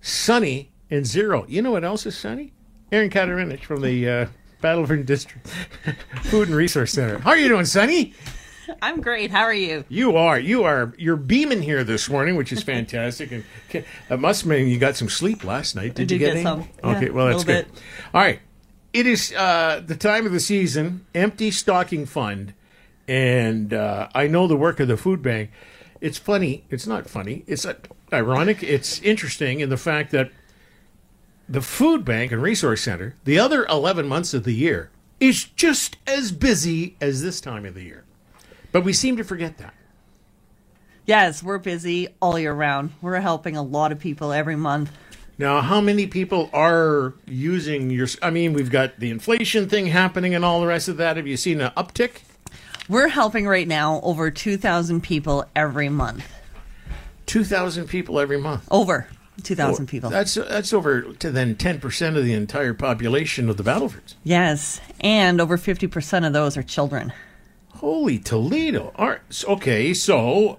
sunny and 0. You know what else is sunny? Aaron Katarinich from the Battleford District Food and Resource Center. How are you doing, Sunny? I'm great. How are you? You're beaming here this morning, which is fantastic. And it must mean you got some sleep last night. Did you get some? Okay, yeah, well, that's good. Bit. All right. It is the time of the season, empty stocking fund. And I know the work of the food bank. It's funny. It's not funny. It's ironic. It's interesting in the fact that the food bank and resource center, the other 11 months of the year, is just as busy as this time of the year. But we seem to forget that. Yes, we're busy all year round. We're helping a lot of people every month. Now, how many people are using your... I mean, we've got the inflation thing happening and all the rest of that. Have you seen an uptick? We're helping right now over 2,000 people every month. 2,000 people every month? Over 2,000 people. That's over to then 10% of the entire population of the Battlefords. Yes, and over 50% of those are children. Holy Toledo. All right. Okay, so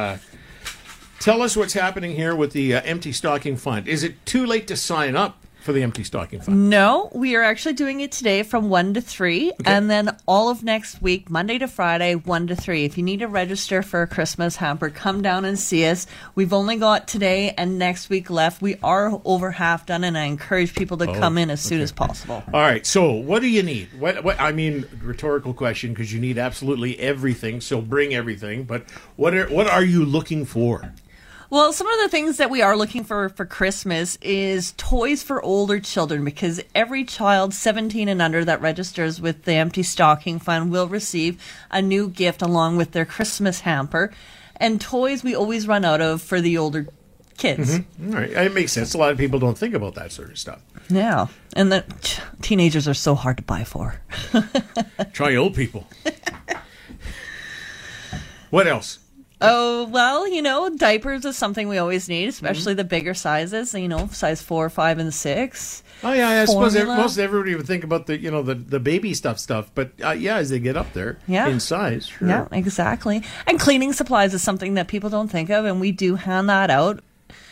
tell us what's happening here with the Empty Stocking Fund. Is it too late to sign up for the Empty Stocking Fund? No, we are actually doing it today from 1 to 3, okay. And then all of next week, Monday to Friday, 1 to 3. If you need to register for a Christmas hamper, come down and see us. We've only got today and next week left. We are over half done, and I encourage people to come in as soon as possible. All right, so what do you need? What I mean, rhetorical question, because you need absolutely everything, so bring everything. But what are you looking for? Well, some of the things that we are looking for Christmas is toys for older children, because every child 17 and under that registers with the Empty Stocking Fund will receive a new gift along with their Christmas hamper. And toys we always run out of for the older kids. Mm-hmm. All right. It makes sense. A lot of people don't think about that sort of stuff. Yeah. And the teenagers are so hard to buy for. Try old people. What else? Oh, well, diapers is something we always need, especially the bigger sizes, size 4, 5, and 6. Oh, yeah, I suppose most everybody would think about the baby stuff, but as they get up there in size, sure. Yeah, exactly. And cleaning supplies is something that people don't think of, and we do hand that out.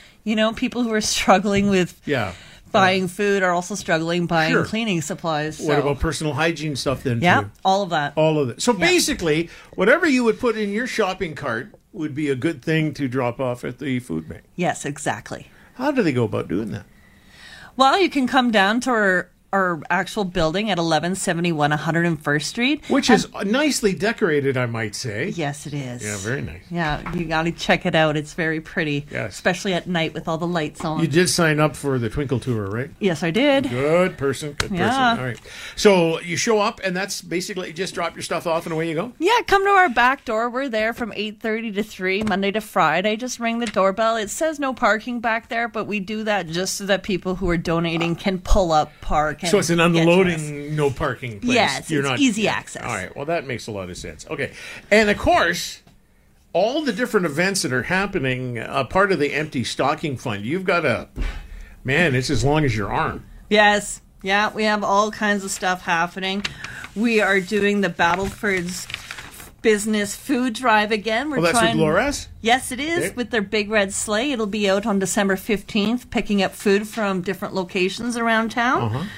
People who are struggling with buying food are also struggling buying cleaning supplies. So. What about personal hygiene stuff then, yeah, too? all of that. All of it. So basically, whatever you would put in your shopping cart would be a good thing to drop off at the food bank. Yes, exactly. How do they go about doing that? Well, you can come down to our actual building at 1171 101st Street. Which is nicely decorated, I might say. Yes, it is. Yeah, very nice. Yeah, you got to check it out. It's very pretty, especially at night with all the lights on. You did sign up for the Twinkle Tour, right? Yes, I did. Good person. All right. So you show up, and that's basically just drop your stuff off and away you go? Yeah, come to our back door. We're there from 8:30 to 3, Monday to Friday. Just ring the doorbell. It says no parking back there, but we do that just so that people who are donating can pull up, park. So it's an unloading, no parking place. Yes, it's easy access. All right, well, that makes a lot of sense. Okay, and of course, all the different events that are happening, part of the Empty Stocking Fund, you've got it's as long as your arm. Yes, yeah, we have all kinds of stuff happening. We are doing the Battleford's Business Food Drive again. That's with Loras? Yes, it is, with their big red sleigh. It'll be out on December 15th, picking up food from different locations around town.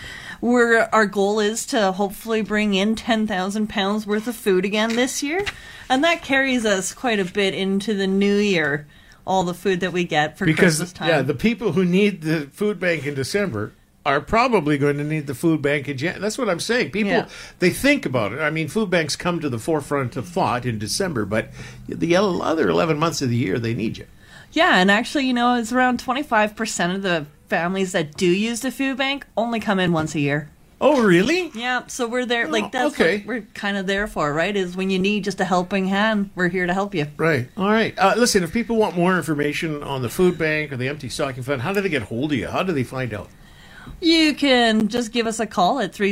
Our goal is to hopefully bring in 10,000 pounds worth of food again this year. And that carries us quite a bit into the new year, all the food that we get for Christmas time. Yeah, the people who need the food bank in December are probably going to need the food bank in January. That's what I'm saying. People, they think about it. I mean, food banks come to the forefront of thought in December, but the other 11 months of the year, they need you. Yeah, and actually, it's around 25% of the families that do use the food bank only come in once a year. Oh, really? Yeah, so we're there. That's what we're kind of there for, right? Is when you need just a helping hand, we're here to help you. Right. All right. Listen, if people want more information on the food bank or the Empty Stocking Fund, how do they get hold of you? How do they find out? You can just give us a call at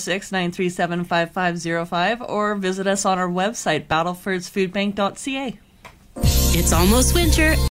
306-937-5505 or visit us on our website, battlefordsfoodbank.ca. It's almost winter.